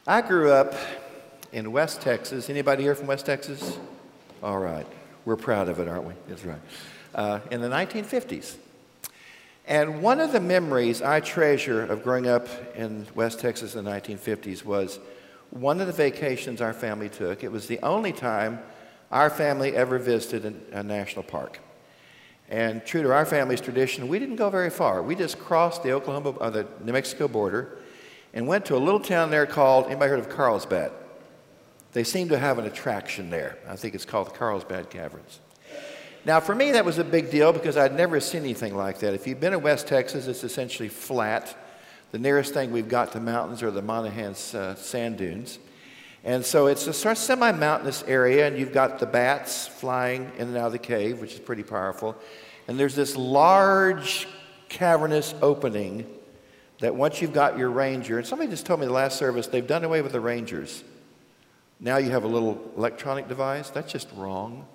I grew up in West Texas. Anybody here from West Texas? All right. We're proud of it, aren't we? That's right. In the 1950s. And one of the memories I treasure of growing up in West Texas in the 1950s was one of the vacations our family took. It was the only time our family ever visited a national park. And true to our family's tradition, we didn't go very far. We just crossed the the New Mexico border and went to a little town there called, anybody heard of Carlsbad? They seem to have an attraction there. I think it's called the Carlsbad Caverns. Now, for me, that was a big deal because I'd never seen anything like that. If you've been in West Texas, it's essentially flat. The nearest thing we've got to mountains are the Monahans sand dunes. And so it's a sort of semi-mountainous area, and you've got the bats flying in and out of the cave, which is pretty powerful. And there's this large cavernous opening that once you've got your ranger, and somebody just told me the last service, they've done away with the rangers. Now you have a little electronic device. That's just wrong.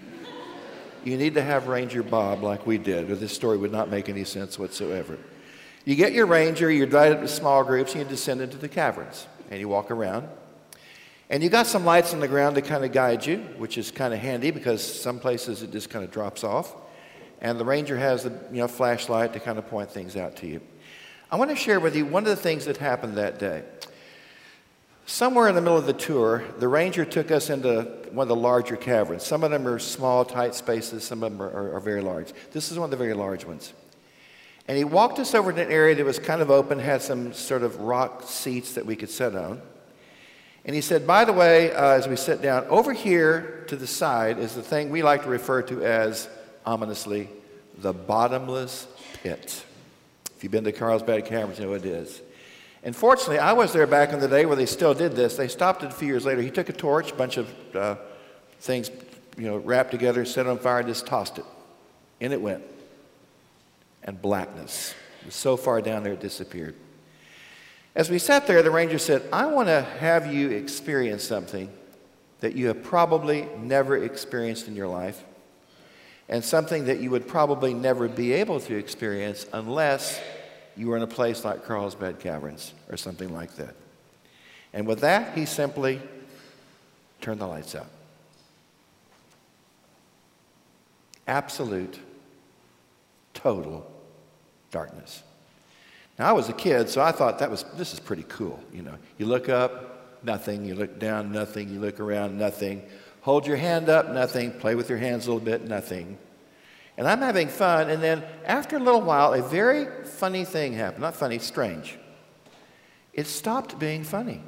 You need to have Ranger Bob like we did, or this story would not make any sense whatsoever. You get your ranger, you're divided into small groups, and you descend into the caverns, and you walk around. And you got some lights on the ground to kind of guide you, which is kind of handy because some places it just kind of drops off. And the ranger has the flashlight to kind of point things out to you. I want to share with you one of the things that happened that day. Somewhere in the middle of the tour, the ranger took us into one of the larger caverns. Some of them are small, tight spaces. Some of them are very large. This is one of the very large ones. And he walked us over to an area that was kind of open, had some sort of rock seats that we could sit on. And he said, by the way, as we sit down, over here to the side is the thing we like to refer to as, ominously, the bottomless pit. If you've been to Carlsbad Caverns, you know what it is. And fortunately, I was there back in the day where they still did this. They stopped it a few years later. He took a torch, a bunch of things, wrapped together, set on fire, and just tossed it. In it went. And blackness. It was so far down there it disappeared. As we sat there, the ranger said, I want to have you experience something that you have probably never experienced in your life, and something that you would probably never be able to experience unless you were in a place like Carlsbad Caverns or something like that. And with that, he simply turned the lights out. Absolute, total darkness. Now, I was a kid, so I thought this is pretty cool. You look up, nothing. You look down, nothing. You look around, nothing. Hold your hand up, nothing. Play with your hands a little bit, nothing. And I'm having fun, and then after a little while, a very funny thing happened. Not funny, strange. It stopped being funny.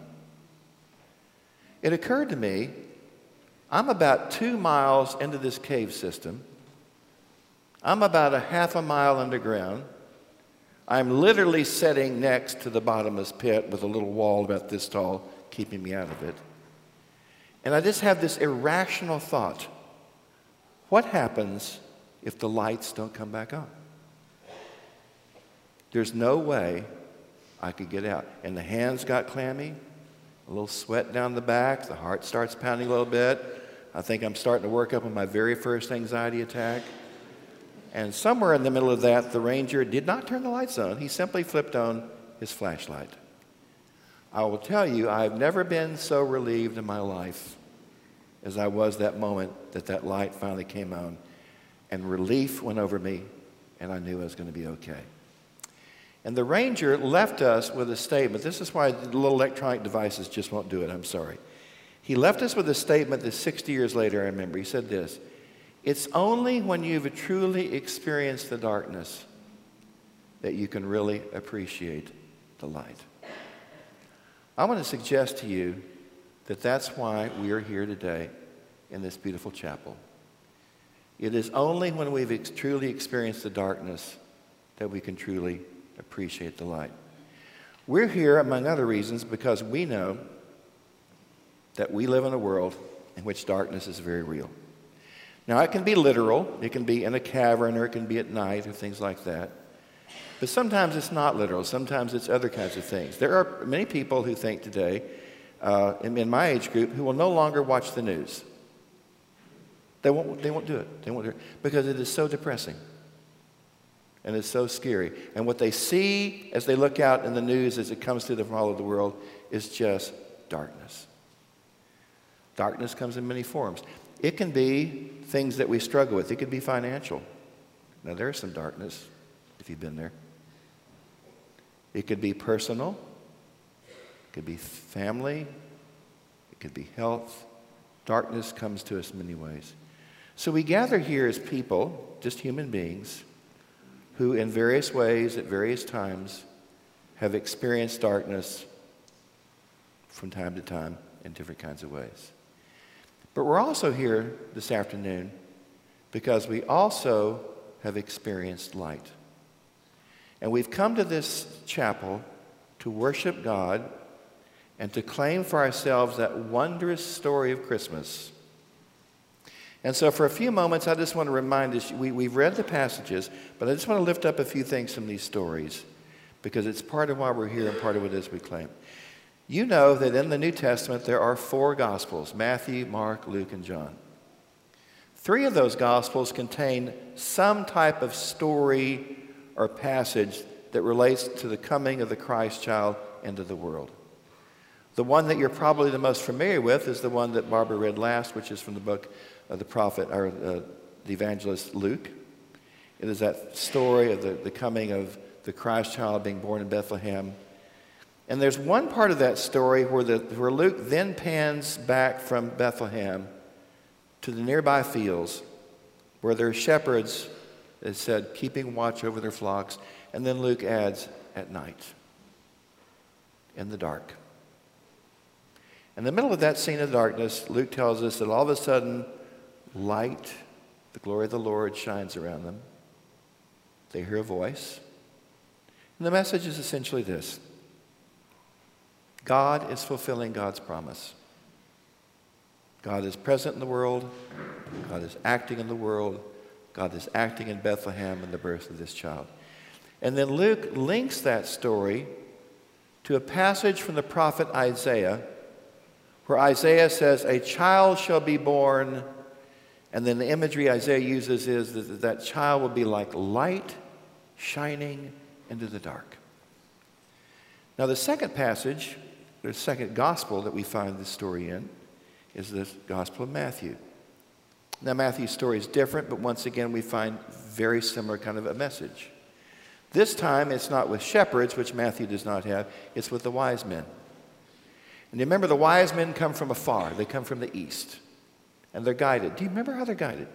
It occurred to me, I'm about 2 miles into this cave system. I'm about a half a mile underground. I'm literally sitting next to the bottomless pit with a little wall about this tall keeping me out of it. And I just have this irrational thought. What happens if the lights don't come back on? There's no way I could get out. And the hands got clammy, a little sweat down the back, the heart starts pounding a little bit. I think I'm starting to work up on my very first anxiety attack. And somewhere in the middle of that, the ranger did not turn the lights on. He simply flipped on his flashlight. I will tell you, I've never been so relieved in my life as I was that moment that light finally came on. And relief went over me, and I knew I was going to be okay. And the ranger left us with a statement. This is why the little electronic devices just won't do it. I'm sorry. He left us with a statement that 60 years later, I remember. He said this, it's only when you've truly experienced the darkness that you can really appreciate the light. I want to suggest to you that that's why we are here today in this beautiful chapel. It is only when we've truly experienced the darkness that we can truly appreciate the light. We're here, among other reasons, because we know that we live in a world in which darkness is very real. Now, it can be literal. It can be in a cavern, or it can be at night, or things like that. But sometimes it's not literal. Sometimes it's other kinds of things. There are many people who think today, in my age group, who will no longer watch the news. They won't do it. They won't do it because it is so depressing. And it's so scary. And what they see as they look out in the news as it comes to them from all over the world is just darkness. Darkness comes in many forms. It can be things that we struggle with. It could be financial. Now, there's some darkness, if you've been there. It could be personal. It could be family. It could be health. Darkness comes to us in many ways. So we gather here as people, just human beings, who in various ways, at various times, have experienced darkness from time to time in different kinds of ways. But we're also here this afternoon because we also have experienced light. And we've come to this chapel to worship God and to claim for ourselves that wondrous story of Christmas. And so for a few moments, I just want to remind us, we've read the passages, but I just want to lift up a few things from these stories because it's part of why we're here and part of what it is we claim. You know that in the New Testament there are 4 Gospels, Matthew, Mark, Luke, and John. 3 of those Gospels contain some type of story or passage that relates to the coming of the Christ child into the world. The one that you're probably the most familiar with is the one that Barbara read last, which is from the book of the prophet, or the evangelist Luke. It is that story of the coming of the Christ child being born in Bethlehem. And there's one part of that story where Luke then pans back from Bethlehem to the nearby fields where there are shepherds, it said, keeping watch over their flocks. And then Luke adds, at night, in the dark. In the middle of that scene of darkness, Luke tells us that all of a sudden, light, the glory of the Lord, shines around them. They hear a voice. And the message is essentially this: God is fulfilling God's promise. God is present in the world. God is acting in the world. God is acting in Bethlehem in the birth of this child. And then Luke links that story to a passage from the prophet Isaiah, where Isaiah says, a child shall be born, and then the imagery Isaiah uses is that child will be like light shining into the dark. Now the second passage, the second gospel that we find this story in, is the Gospel of Matthew. Now Matthew's story is different, but once again we find very similar kind of a message. This time it's not with shepherds, which Matthew does not have, it's with the wise men. And you remember the wise men come from afar. They come from the east. And they're guided. Do you remember how they're guided?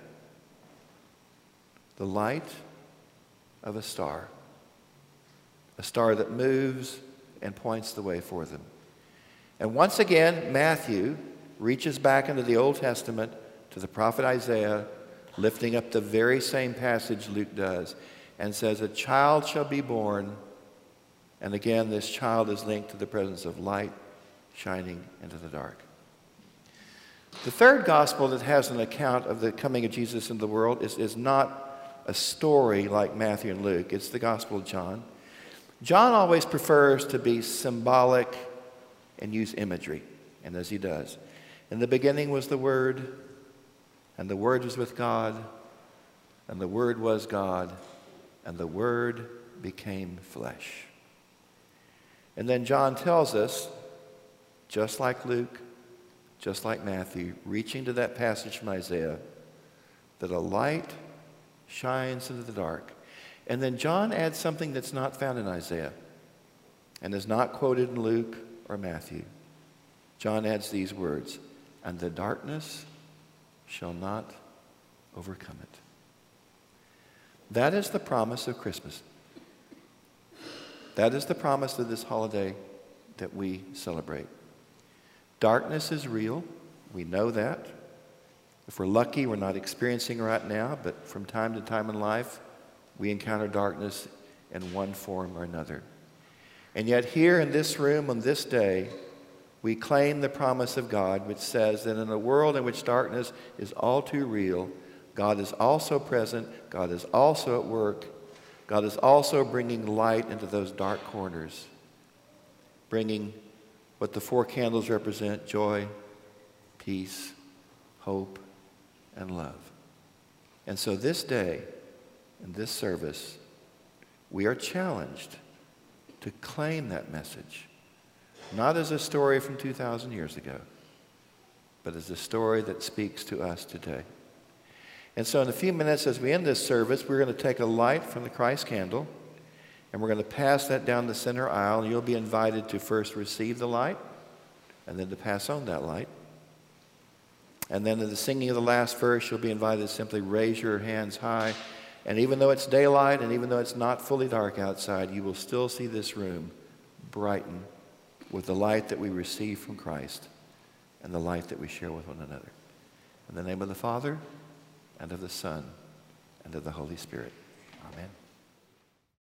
The light of a star that moves and points the way for them. And once again, Matthew reaches back into the Old Testament to the prophet Isaiah, lifting up the very same passage Luke does, and says, a child shall be born. And again, this child is linked to the presence of light shining into the dark. The third gospel that has an account of the coming of Jesus into the world is not a story like Matthew and Luke. It's the Gospel of John. John always prefers to be symbolic and use imagery, and as he does. In the beginning was the Word, and the Word was with God, and the Word was God, and the Word became flesh. And then John tells us, just like Luke, just like Matthew, reaching to that passage from Isaiah, that a light shines into the dark. And then John adds something that's not found in Isaiah and is not quoted in Luke or Matthew. John adds these words, and the darkness shall not overcome it. That is the promise of Christmas. That is the promise of this holiday that we celebrate. Darkness is real. We know that. If we're lucky, we're not experiencing it right now, but from time to time in life, we encounter darkness in one form or another. And yet here in this room on this day, we claim the promise of God, which says that in a world in which darkness is all too real, God is also present, God is also at work, God is also bringing light into those dark corners, bringing what the 4 candles represent: joy, peace, hope, and love. And so this day, in this service, we are challenged to claim that message, not as a story from 2,000 years ago, but as a story that speaks to us today. And so in a few minutes as we end this service, we're going to take a light from the Christ candle, and we're going to pass that down the center aisle. You'll be invited to first receive the light, and then to pass on that light. And then in the singing of the last verse, you'll be invited to simply raise your hands high. And even though it's daylight, and even though it's not fully dark outside, you will still see this room brighten with the light that we receive from Christ and the light that we share with one another. In the name of the Father, and of the Son, and of the Holy Spirit. Amen.